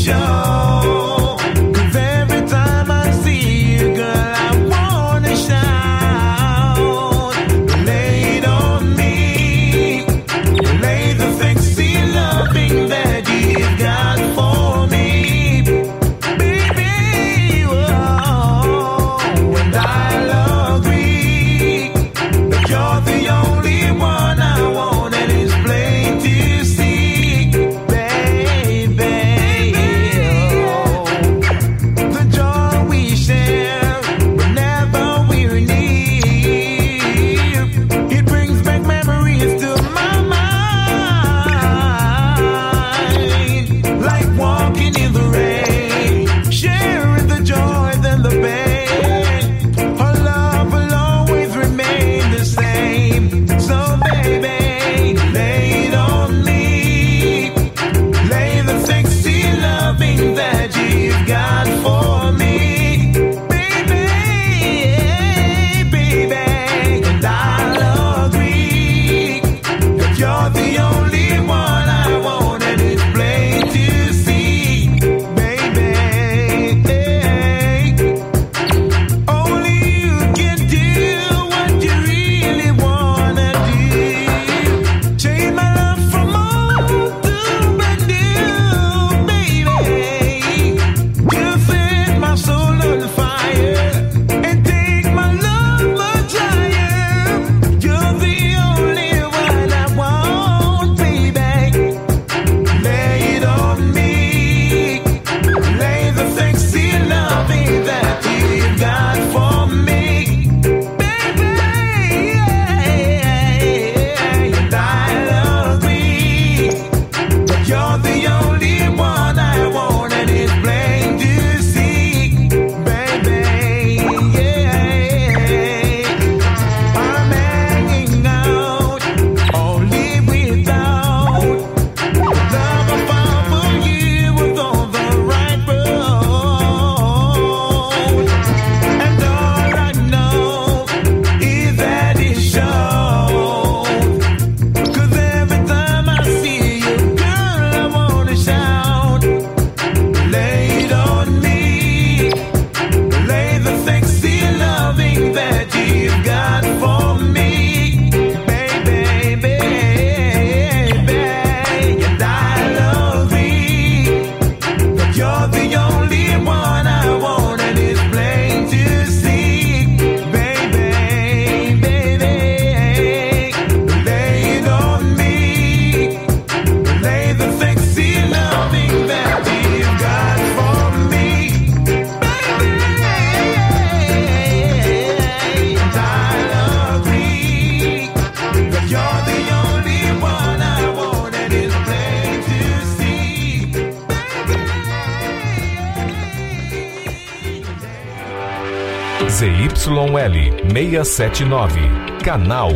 ZYL 679, canal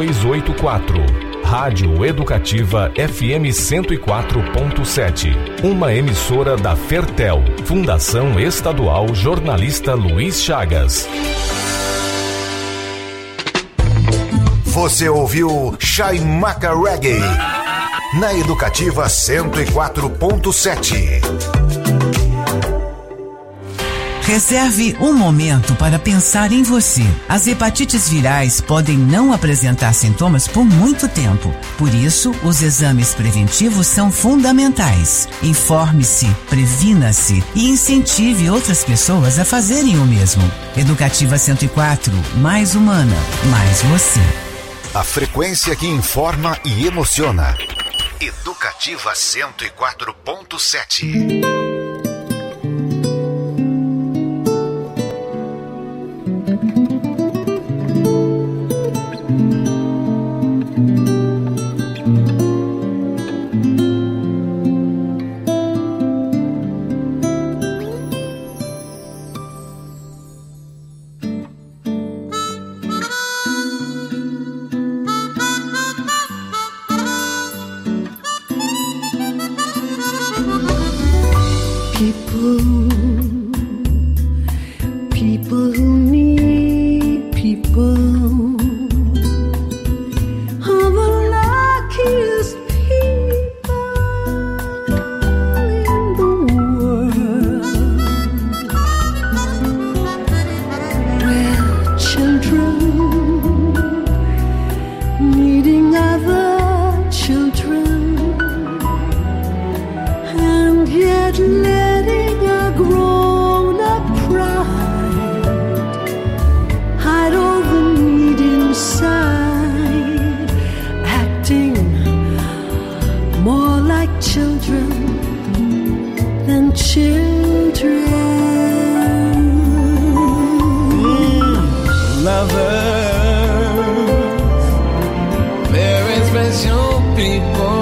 284, Rádio Educativa FM 104.7, uma emissora da Fertel, Fundação Estadual Jornalista Luiz Chagas. Você ouviu Chaimaca Reggae, na Educativa 104.7. Reserve um momento para pensar em você. As hepatites virais podem não apresentar sintomas por muito tempo. Por isso, os exames preventivos são fundamentais. Informe-se, previna-se e incentive outras pessoas a fazerem o mesmo. Educativa 104, mais humana, mais você. A frequência que informa e emociona. Educativa 104.7. Luckiest people in the world. letting a grown-up pride hide all the need inside, acting more like children than children. Lovers, very special people.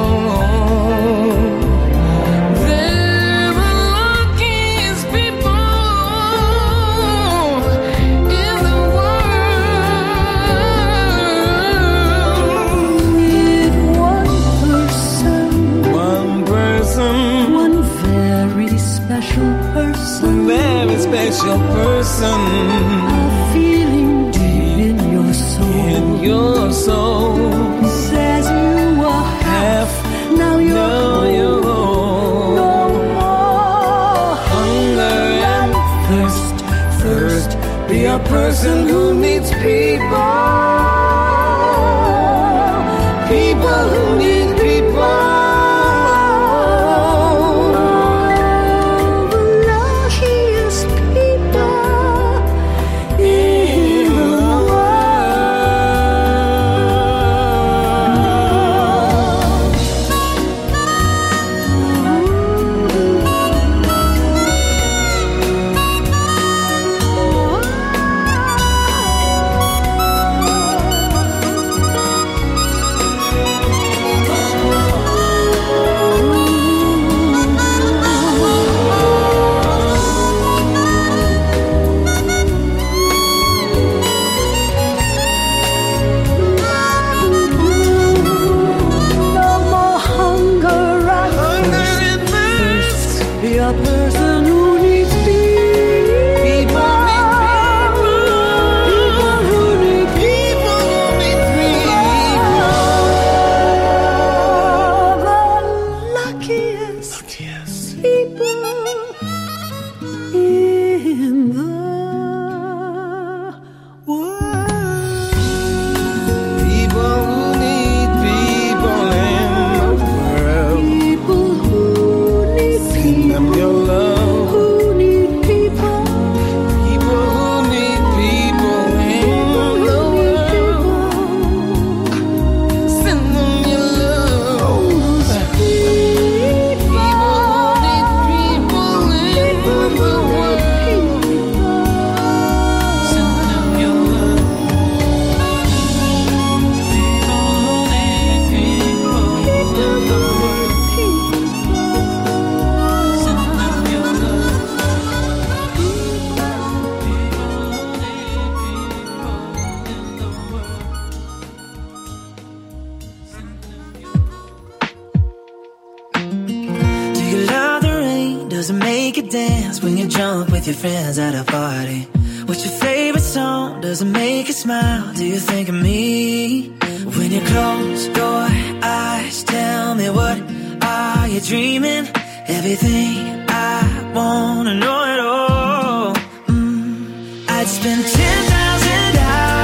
Special person, a feeling deep in your soul. In your soul, says you are half. Now you're whole. No more hunger and thirst. First, be a person who needs people. People who need people. Your friends at a party. What's your favorite song? Does it make you smile? Do you think of me? When you close your eyes, tell me what are you dreaming? Everything I wanna know it all. I'd spend 10,000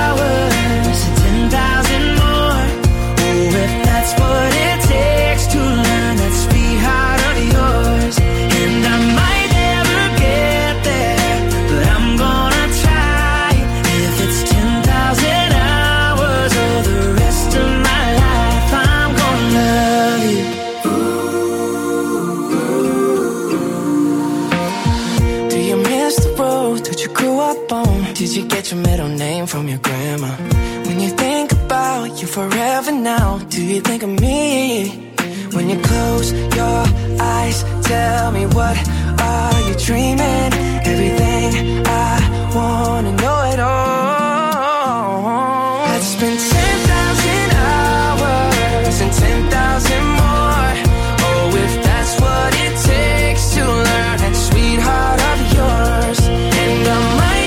hours and 10,000 more. Oh, if that's what it takes to learn that sweetheart of yours. And I might did you get your middle name from your grandma? When you think about you forever now, do you think of me? When you close your eyes, tell me what are you dreaming? Everything I wanna know it all. I'd spend 10,000 hours and 10,000 more. Oh, if that's what it takes to learn that sweetheart of yours. And I might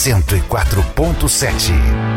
104.7.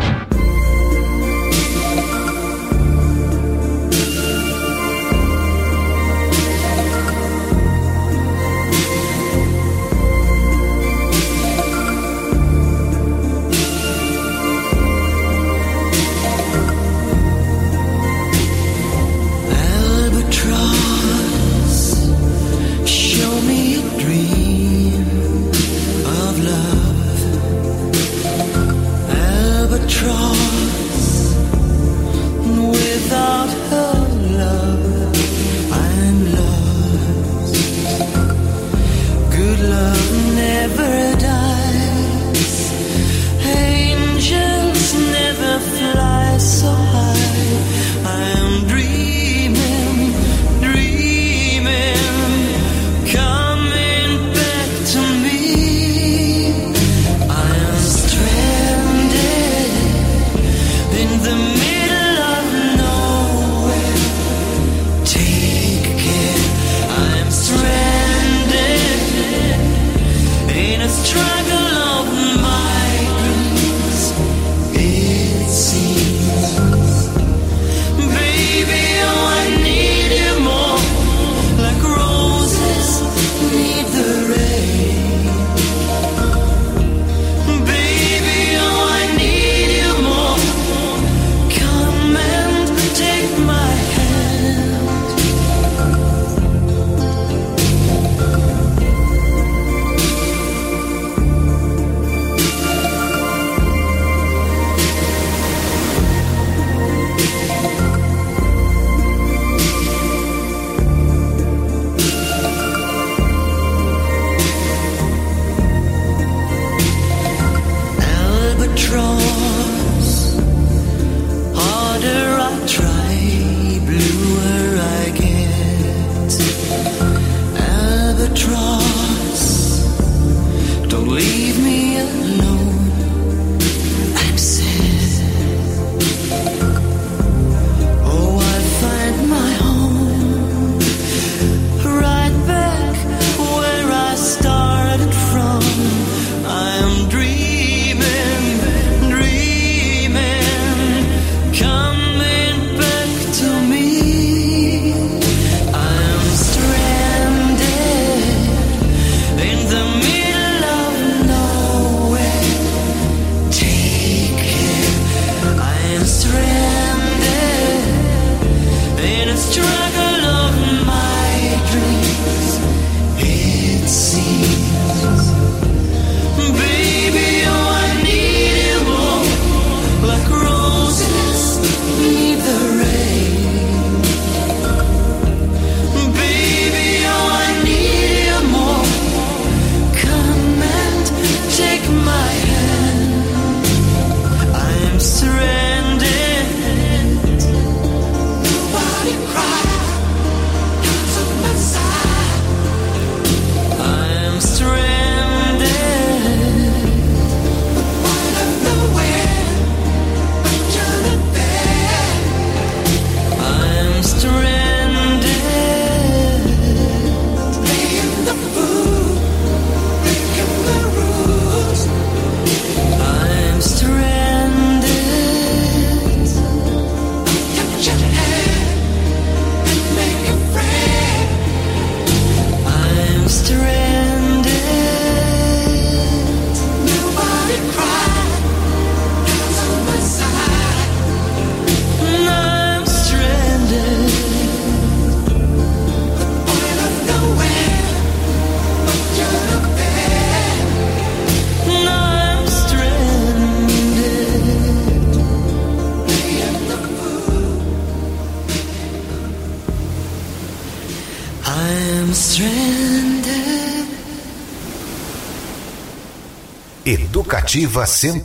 Educativa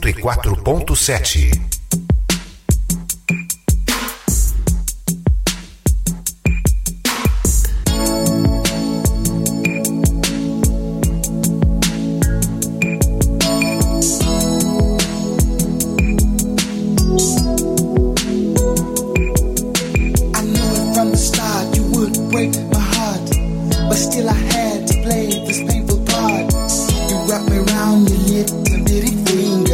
104.7. Still I had to play this painful part. You wrap me around your little bitty finger.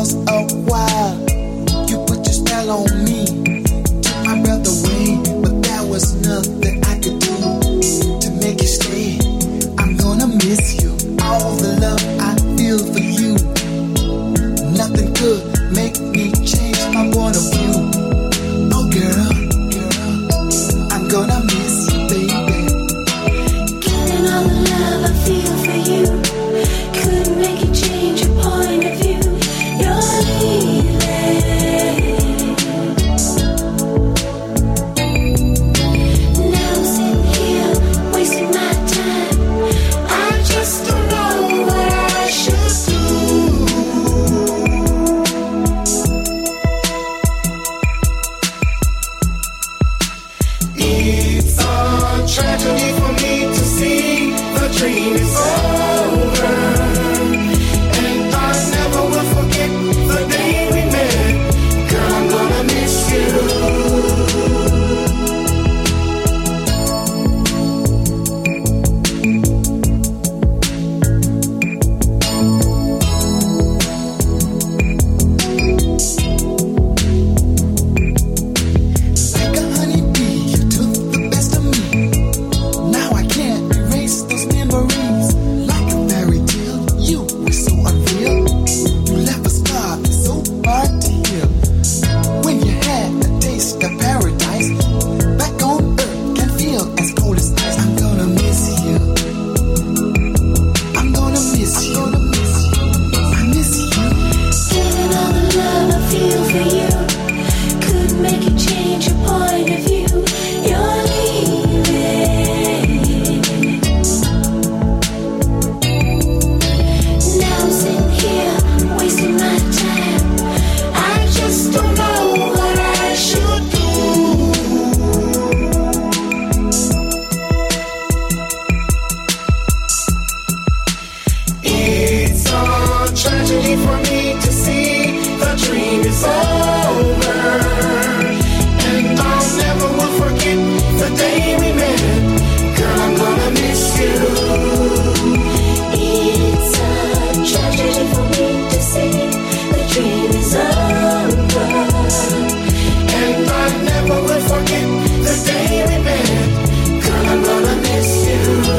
lost a while. You put your spell on me, took my breath away, but there was nothing I could do to make you stay. I'm gonna miss you, all the love I feel for you. Nothing could make me change my point of view. Oh girl, I'm gonna miss you, baby. Getting all the love I feel for you couldn't make you change your point of view. You're leaving. Now I'm sitting here wasting my time. I just don't know what I should do. It's a tragedy for me to see the dream is over, and I never will forget the day we met. Girl, I'm gonna miss you. Like a honeybee, you took the best of me. Now I can't erase those memories. Like a fairy tale, you were so unreal. You left a scar that's so hard to heal. When you had a taste of paradise, back on earth can feel as cold as ice. I'm gonna miss you. I'm gonna miss you. I miss you. Getting all the love I feel for you couldn't make you change your point of view. You're leaving. Now I'm sitting here wasting my time. I just don't know what I should do. It's a tragedy for me to see the dream is over, and I'll never will forget the day we met. Girl, I'm gonna miss you. It's a tragedy for me to see the dream is over. And I never will forget the day we met. Girl, I'm gonna miss you.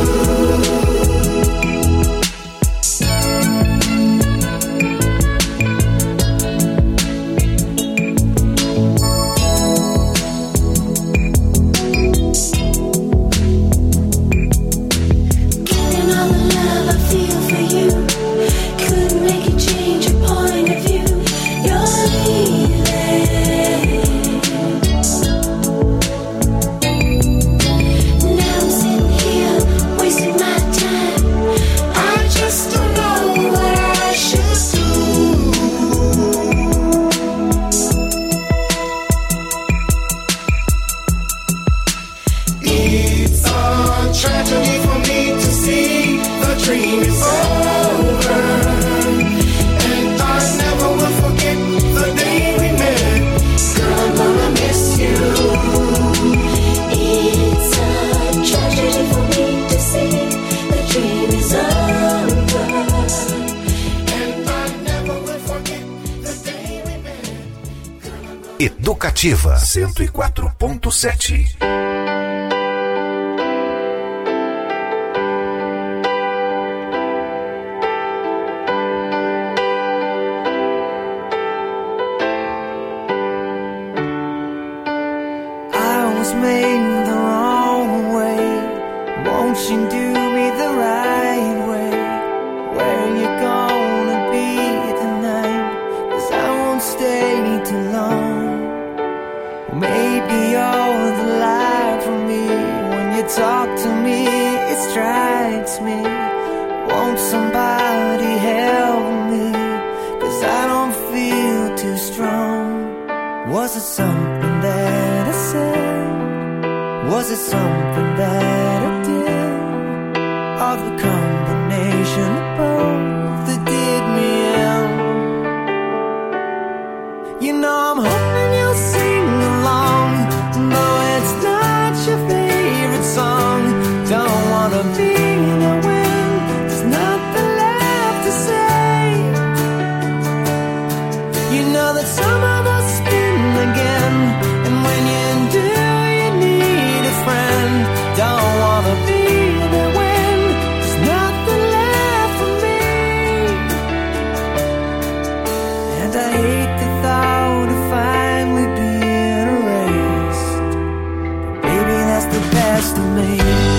Getting all the love I feel for you couldn't make you change your point of view. You're leaving. Now I'm sitting here wasting my time. I just don't know what I should do. It's a tragedy for me to see the dream is over, and I never will forget the day we met. Girl, I'm gonna miss you. It's a tragedy for me to see the dream is over. And I never will forget the day we met. Educativa 104.7. I was made the wrong way. Won't you do me the right way? Where you gonna be tonight? 'Cause I won't stay too long. Maybe you're the light for me. When you talk to me, it strikes me. Won't somebody help me? 'Cause I don't feel too strong. Was it something that I said? Was it something that I did? Or the combination of both that did me in? You know I'm hoping you'll sing along, though it's not your favorite song. Don't wanna be there when there's nothing left to say. know that some of us spin again, and when you do, you need a friend. Don't wanna be there when there's nothing left for me, and I hate the thought of finally being erased, but baby, that's the best of me.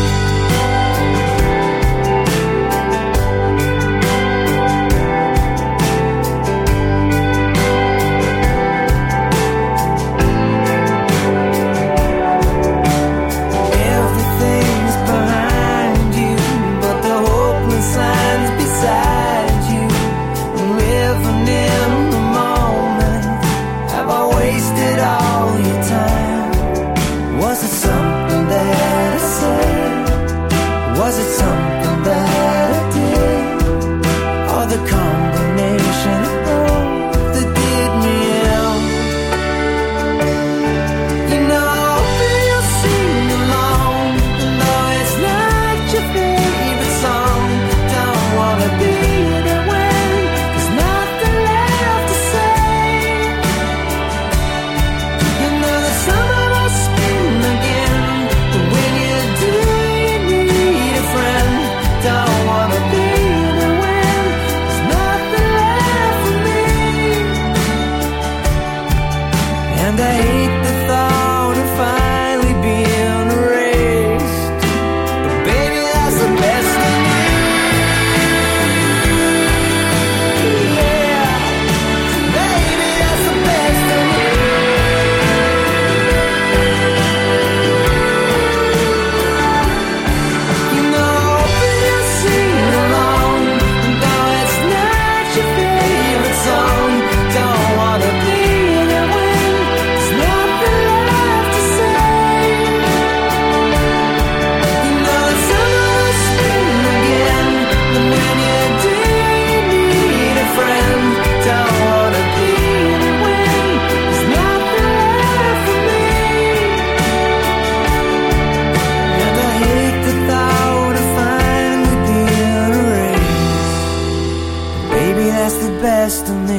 Was it something that I did, or the combination of both that did me in? You know, you'll sing along, and though it's not your favorite song, don't wanna be there when there's nothing left to say. You know that some of us spin again, but when you do, don't wanna be there when there's nothing left for me, and I hate the thought of finally being erased, but baby, that's the best of me. Yeah, baby, that's the best of me. You know, sing along, and though it's not your favorite song, don't wanna be there when there's nothing left to say. You know that some of us spin again, and when you do, you need a friend. Don't wanna be there when there's nothing left for me, and I hate the thought of finally being erased, baby, that's the best of me.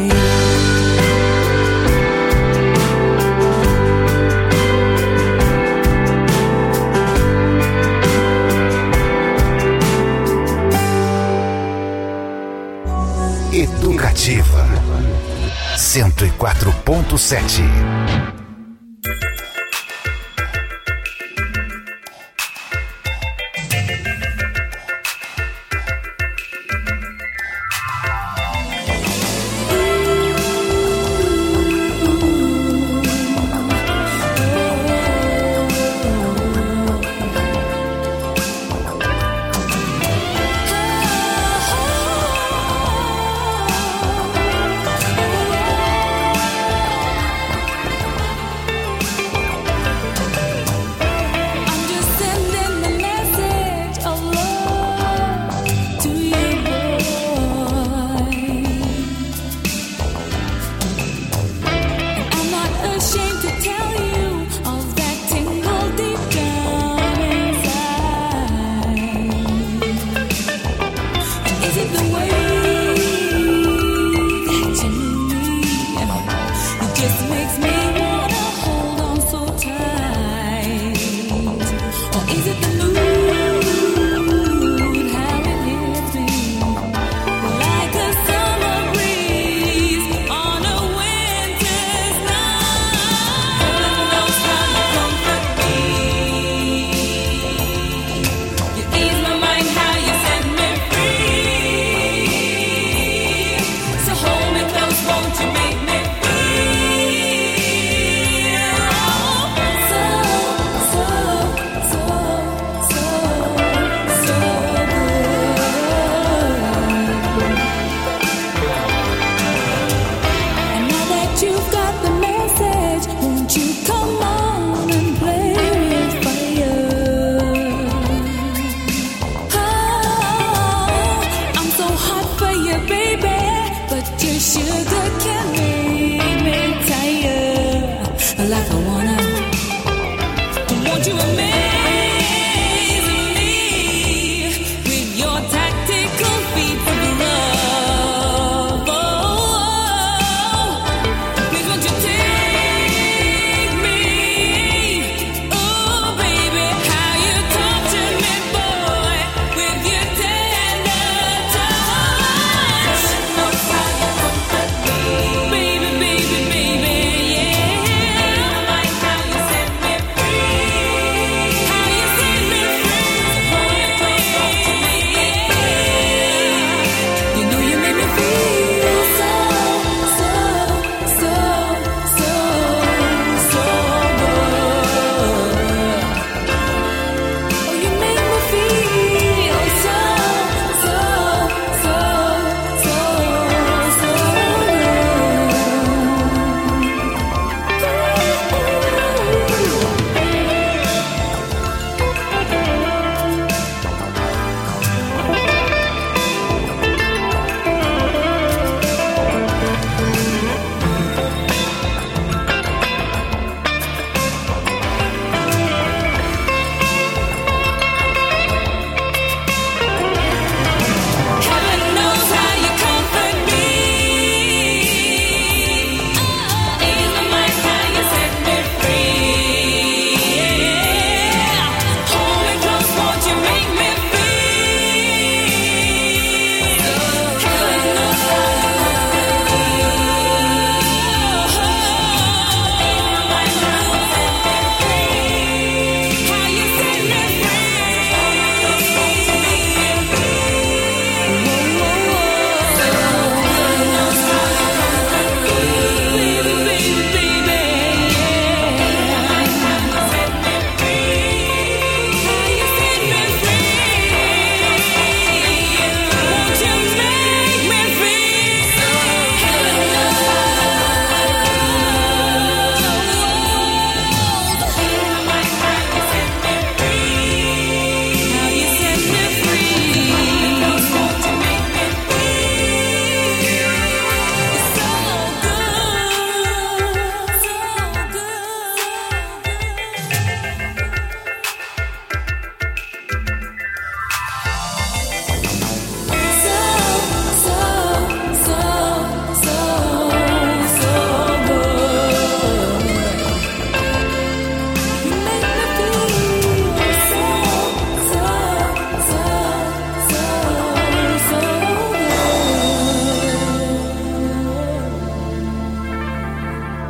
Educativa 104.7.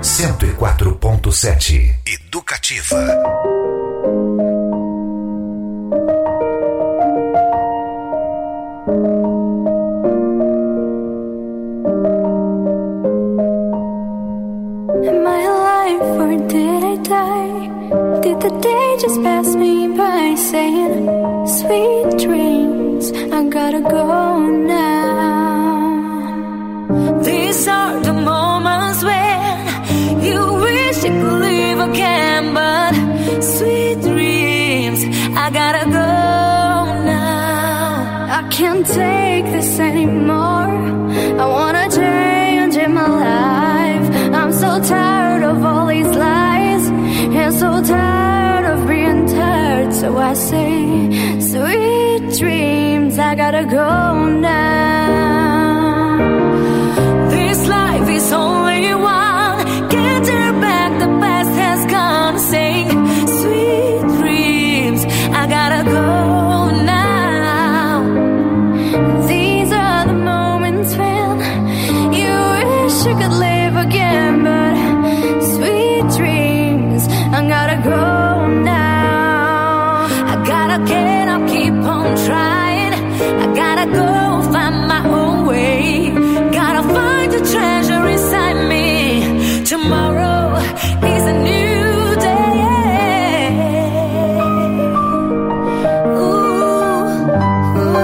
104.7 Educativa. Am I alive or did I die? Did the day just pass me by saying sweet dreams, I gotta go now. These are the moments when you wish you could live again, but sweet dreams, I gotta go now. I can't take this anymore. I wanna change in my life. I'm so tired of all these lies and so tired of being tired. So I say, sweet dreams, I gotta go now. This life is only one. Can't turn back, the past has gone. Say, sweet dreams, I gotta go now. These are the moments when you wish you could live again, but sweet dreams, I gotta go now. I gotta get up, keep on trying. I gotta go find my own way. Gotta find the treasure inside me. Tomorrow is a new day. Ooh, ooh,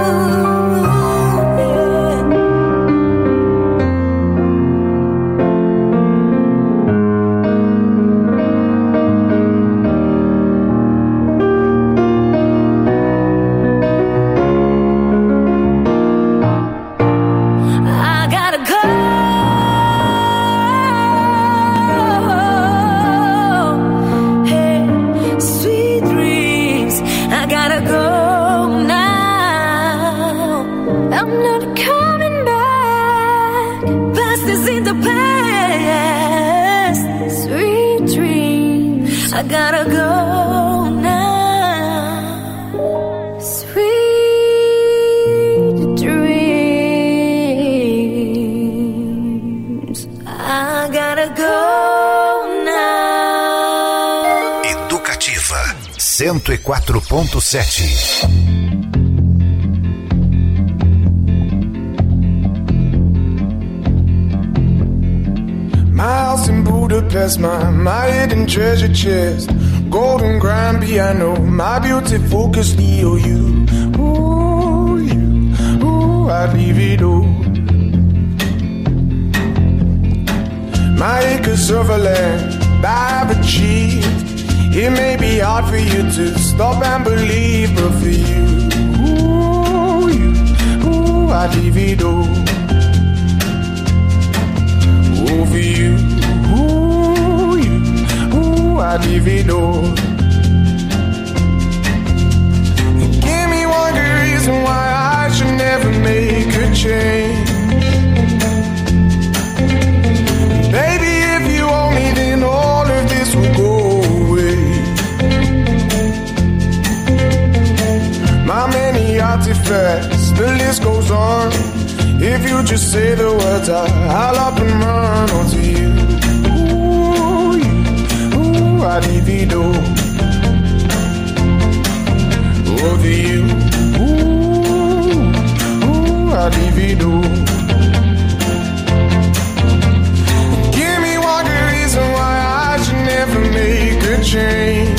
I gotta go. Hey, sweet dreams, I gotta go now. I'm not coming back. Past is in the past. Sweet dreams, I gotta go now. Sweet dreams, I gotta go now. Educativa 104.7. My house in Budapest, my hidden treasure chest, golden grand piano, my beauty focus EOU. Ooh, you, ooh, I'd leave it all. My acres of land I've achieved. It may be hard for you to stop and believe, but for you, ooh, I'd leave it all. For you, I'd leave it all. Give me one good reason why I should never make a change. Baby, if you owe me, then all of this will go away. My many artifacts, the list goes on. If you just say the words, I'll up and run onto you. Ooh, I'd leave it all. Over you. Ooh, I'd leave it all. Give me one good reason why I should never make a change.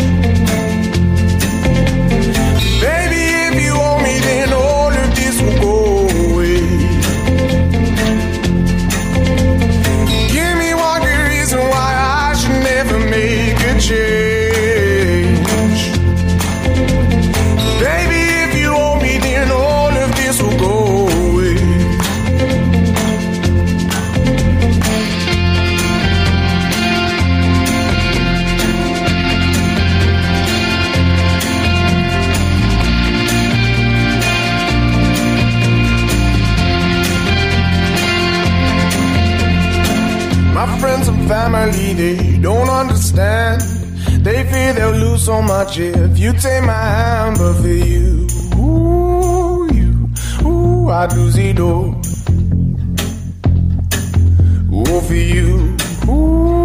Baby, if you owe me, then all of this will go. Change. Baby, if you owe me, then all of this will go away. My friends and family, they don't understand. They fear they'll lose so much if you take my hand, but for you, I'd lose it all. Oh, for you,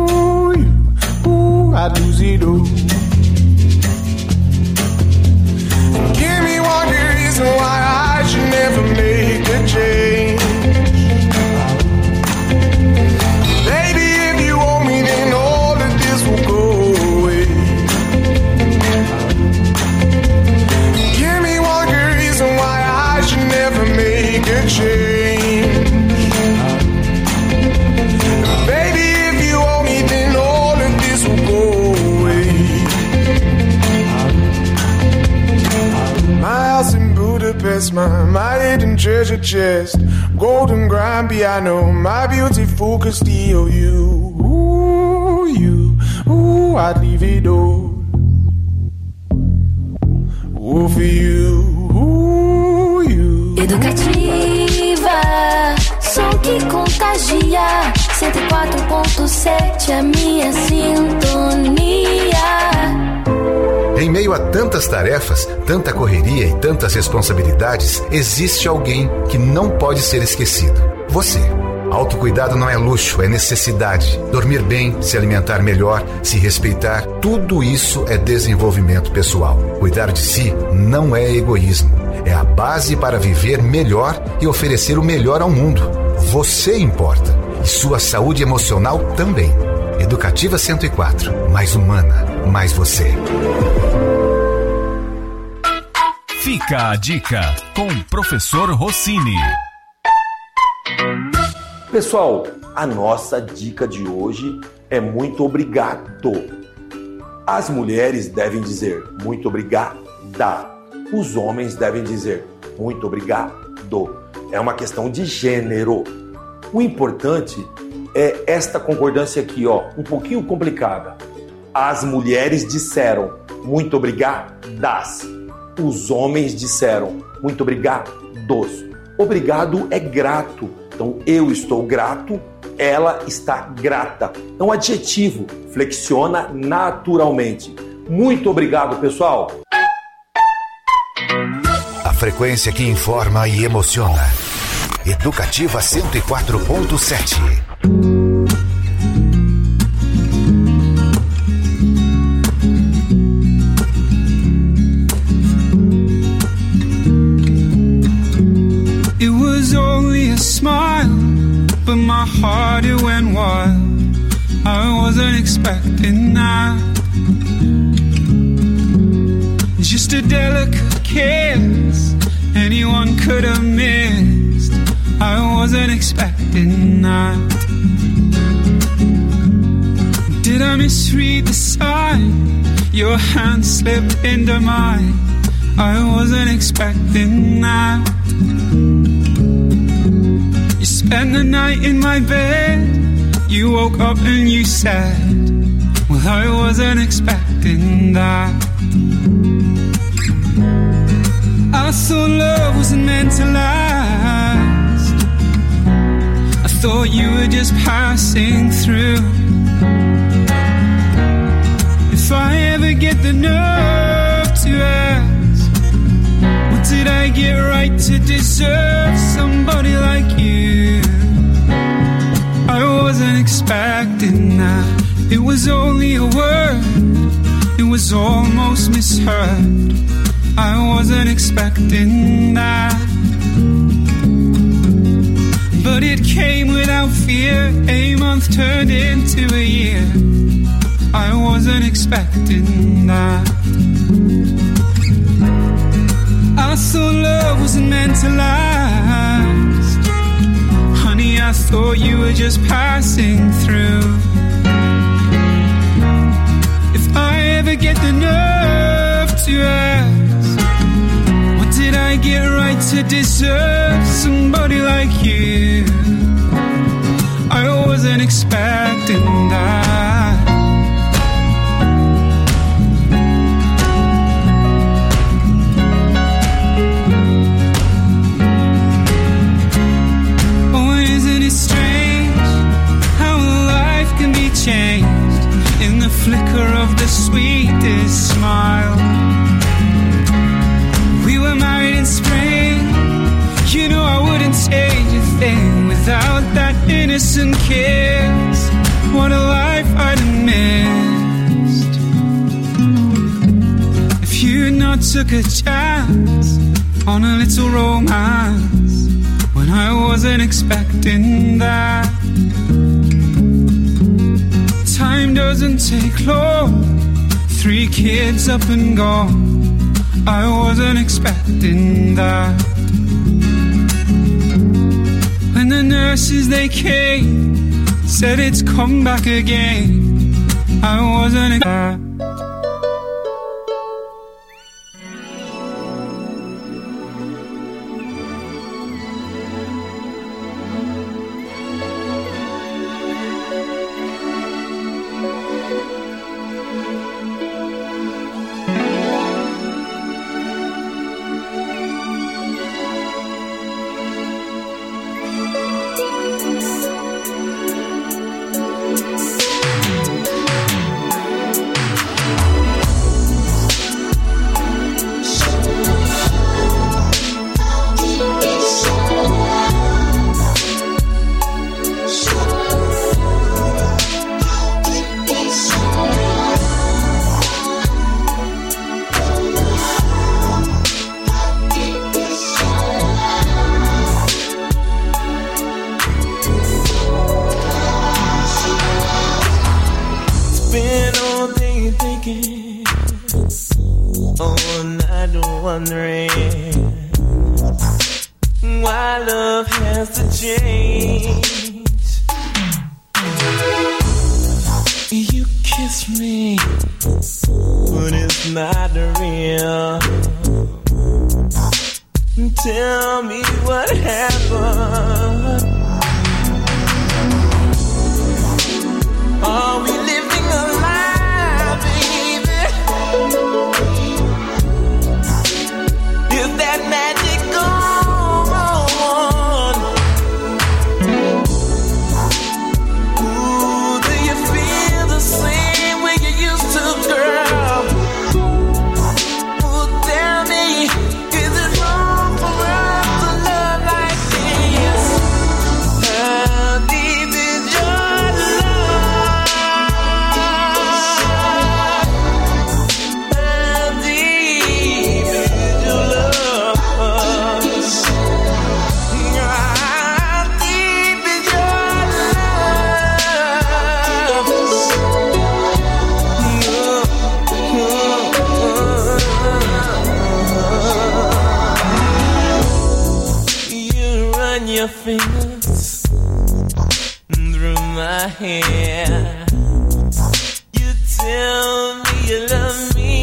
my hidden treasure chest. Golden grand piano, my beautiful Castillo. Ooh, I'd leave it all. Ooh, for you. Educativa, som que contagia. 104.7, a minha sintonia. Em meio a tantas tarefas, tanta correria e tantas responsabilidades, existe alguém que não pode ser esquecido. Você. Autocuidado não é luxo, é necessidade. Dormir bem, se alimentar melhor, se respeitar, tudo isso é desenvolvimento pessoal. Cuidar de si não é egoísmo. É a base para viver melhor e oferecer o melhor ao mundo. Você importa. E sua saúde emocional também. Educativa 104. Mais humana, mais você. Fica a dica com o professor Rossini. Pessoal, a nossa dica de hoje é muito obrigado. As mulheres devem dizer muito obrigada. Os homens devem dizer muito obrigado. É uma questão de gênero. O importante é esta concordância aqui, um pouquinho complicada. As mulheres disseram muito obrigadas. Os homens disseram muito obrigados. Obrigado é grato. Então, eu estou grato, ela está grata. É um adjetivo, flexiona naturalmente. Muito obrigado, pessoal. A frequência que informa e emociona. Educativa 104.7. It was only a smile, but my heart it went wild. I wasn't expecting that. Just a delicate kiss, anyone could have missed. I wasn't expecting that. Did I misread the sign? Your hand slipped into mine. I wasn't expecting that. You spent the night in my bed. You woke up and you said, well, I wasn't expecting that. I thought love wasn't meant to last. I thought you were just passing through. If I ever get the nerve to ask, what did I get right to deserve somebody like you? I wasn't expecting that. It was only a word, it was almost misheard. I wasn't expecting that. But it came without fear. A month turned into a year. I wasn't expecting that. I thought love wasn't meant to last. Honey, I thought you were just passing through. If I ever get the nerve to ask, what did I get right to deserve somebody like you? I wasn't expecting that. Oh, and isn't it strange how life can be changed in the flicker of the sweetest smile? We were married in spring. You know I wouldn't change a thing without that innocent kiss. What a life I'd have missed if you not took a chance on a little romance when I wasn't expecting that. Time doesn't take long. 3 kids up and gone. I wasn't expecting that. When the nurses they came, said it's come back again, I wasn't expecting that. and wondering why love has to change. You kiss me, but it's not real. Tell me what happened. Are we living a lie, baby? Is that magic gone? Ooh, do you feel the same way you used to, girl? Ooh, tell me, is it wrong for us to love like this? How deep is your love? How deep is your love? How deep is your love? You run your fingers through my hair. You tell me you love me.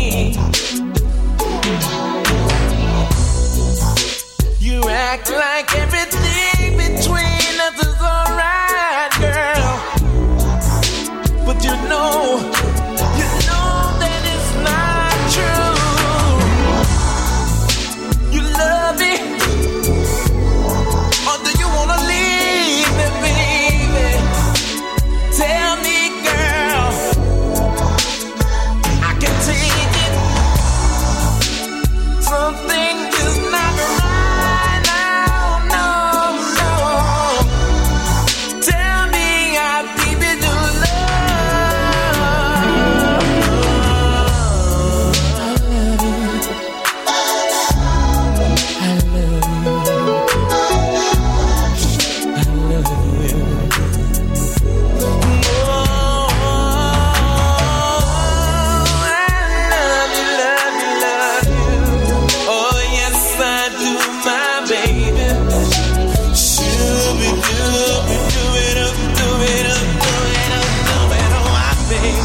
You act like everything between us is alright, girl. But you know that it's not true. You love me, or do you wanna leave me, baby? Tell me, girl, I can take it. Something is not right now, no. Tell me how deep is your love? I love you. I love you. I love you. Love you. Oh, yes, I do, my baby. My baby.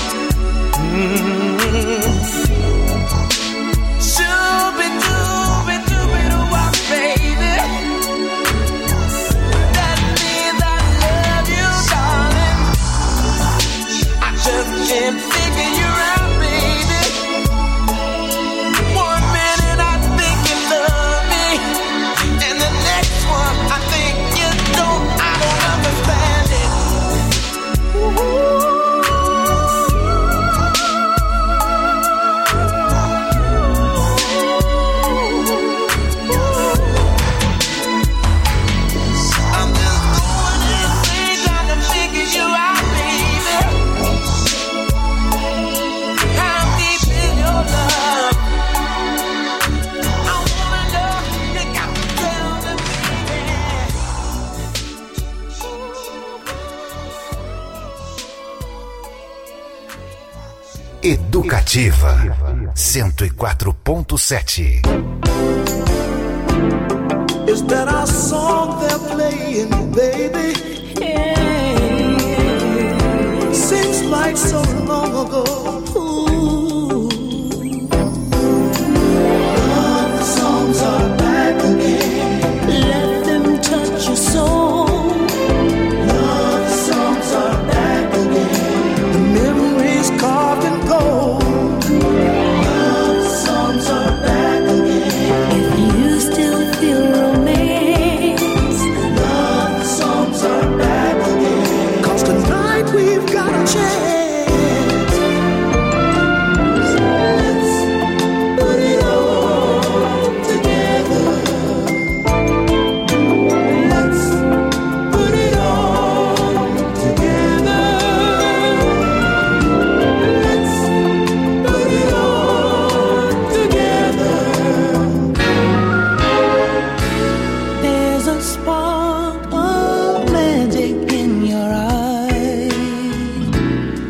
That means I love you, darling. I just can't figure you out, baby. One minute I think you love me, and the next one I think you don't. I don't understand it. I'm just doing anything trying to figure you out, baby. How deep is your love? I wanna know, you got to tell me, baby. Educativa 104.7. Is that our song they're playing, baby? Seems like so long ago. Ooh. Love songs are back again. Let them touch your soul. Love songs are back again. The memories carved in gold. Love songs are back again. If you still feel romance, Love songs are back again. 'Cause tonight we've got a chance. Let's put it all together. Let's put it all together. Let's put it all together. there's a spark of magic in your eyes.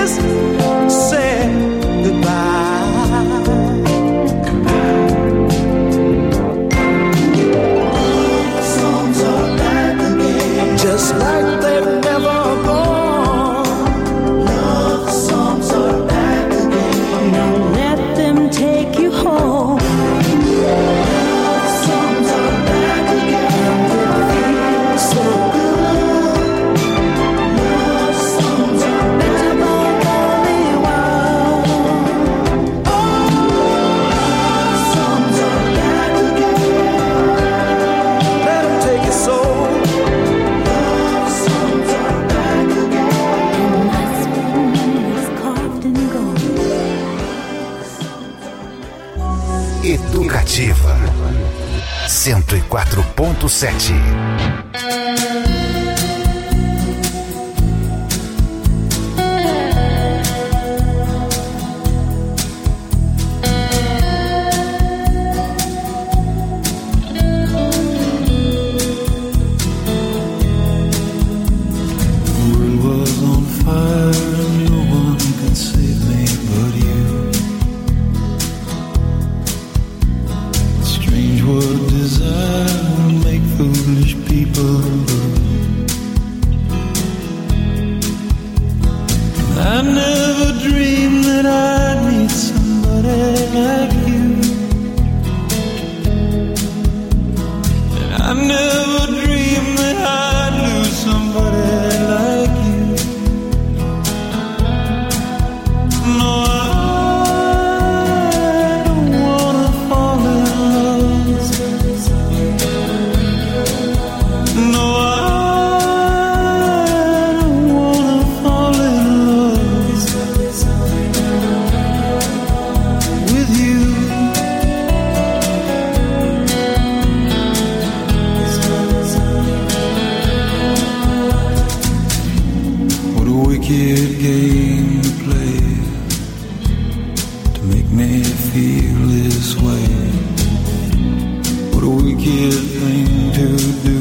just said goodbye. Songs are back again, just like they've never gone. Love songs are back again. Now let them take you home. Love songs are back again. It feels so good. Love songs are back again. Oh, love songs are back again. Let them take your soul. Love songs are back again. My spoon is carved in gold. Educativa 104.7. world was on fire and no one could save me but you. Strange what desire will make foolish people do. I never dreamed that I'd meet somebody like you. And I never dreamed that I'd lose somebody like you. No, I don't wanna fall in love. No, I don't wanna fall in love with you. What a wicked game to play to make me feel this way. What a wicked thing to do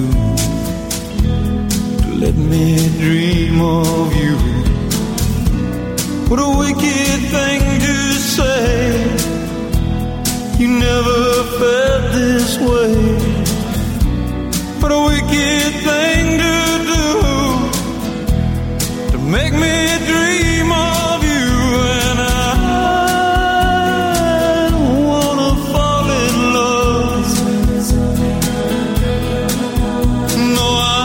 to let me dream of you. What a wicked thing to say. You never felt this way. What a wicked thing to do to make me dream of you. And I don't wanna fall in love. No, I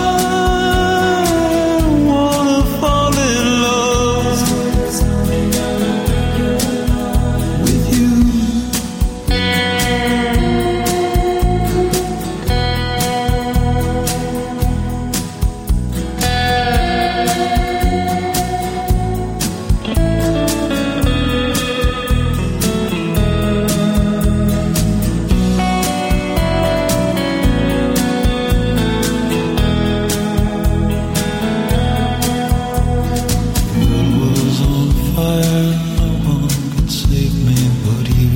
don't wanna fall in love with you. World was on fire, no one could save me but you.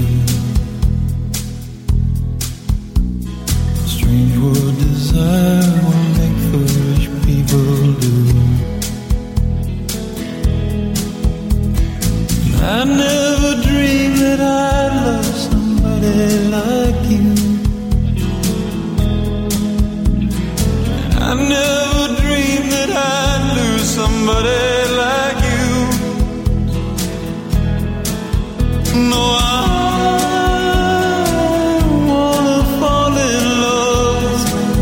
Strange what desire will make foolish people do. I never dreamed that I'd love somebody like you. I never dreamed that I'd lose somebody like you. No, I don't wanna fall in love.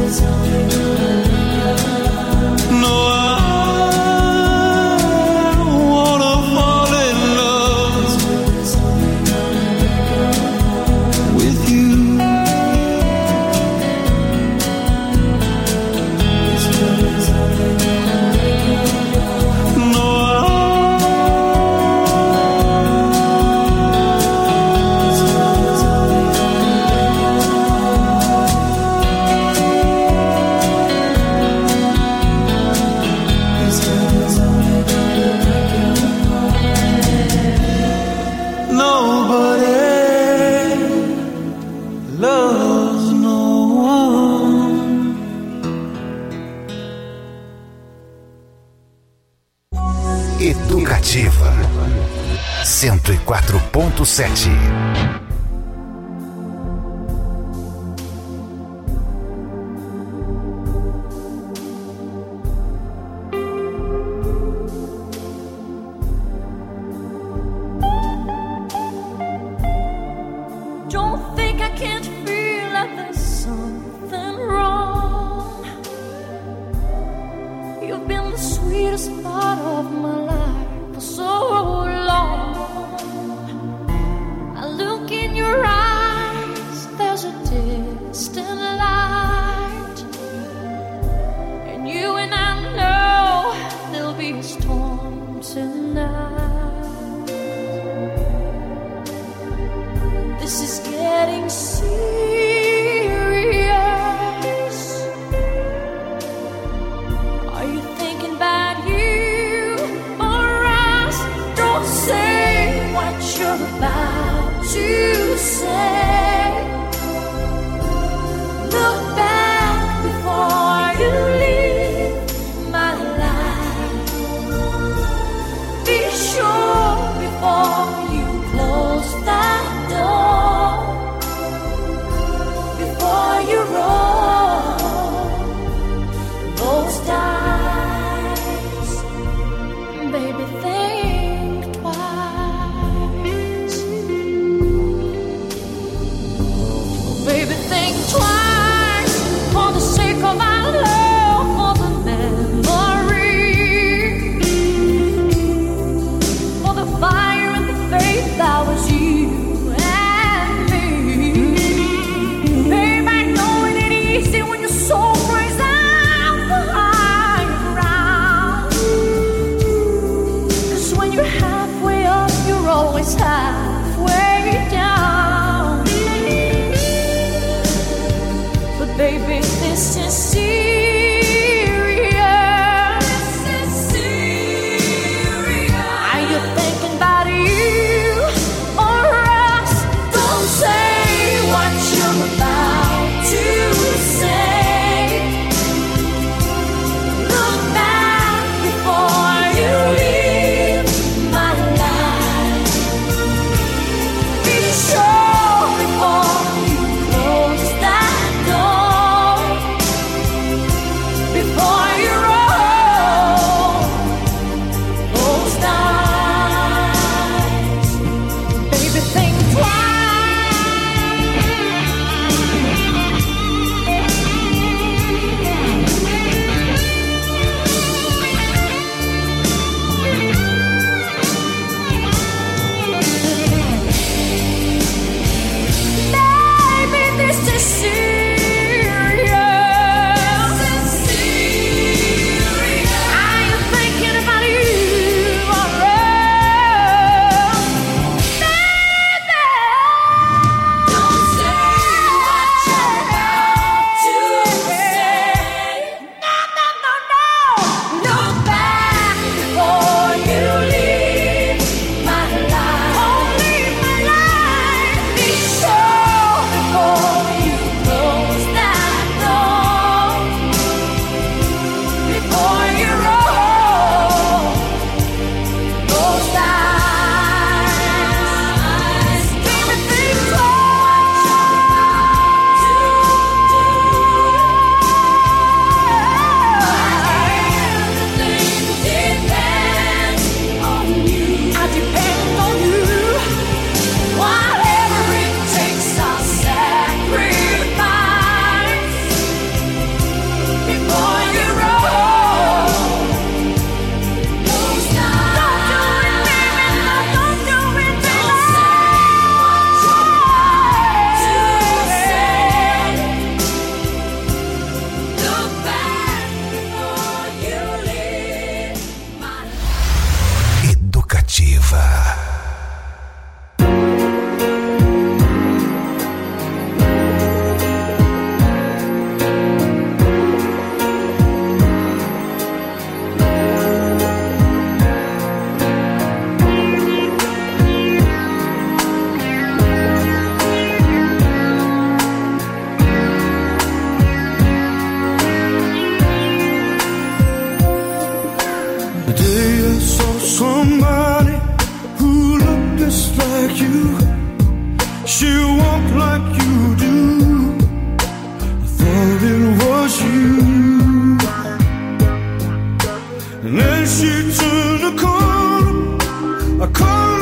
No, I don't wanna fall in love Educativa 104.7. Don't think I can't feel like there's something wrong. You've been the sweetest part of my life for so long. I look in your eyes, there's a distant light, and you and I know there'll be a storm tonight. This is getting serious. Are you thinking about you or us? Don't say what you're about to say. Look back before you leave my life. Be sure before you close that door, before you roll those dice. Baby, think twice. Baby, think twice for the sake of our love, for the memory, for the fire and the faith that was you. When your soul cries out for higher ground, 'cause when you're halfway up, you're always halfway down. But baby, this is serious. This is serious. Are you thinking about you or us? Don't say what you're about to say. Look back before you leave my life. Be sure before you close that door, before you roll those dice. Baby, think twice. somebody who looked just like you. She walked like you do. I thought it was you. And then she turned a corner,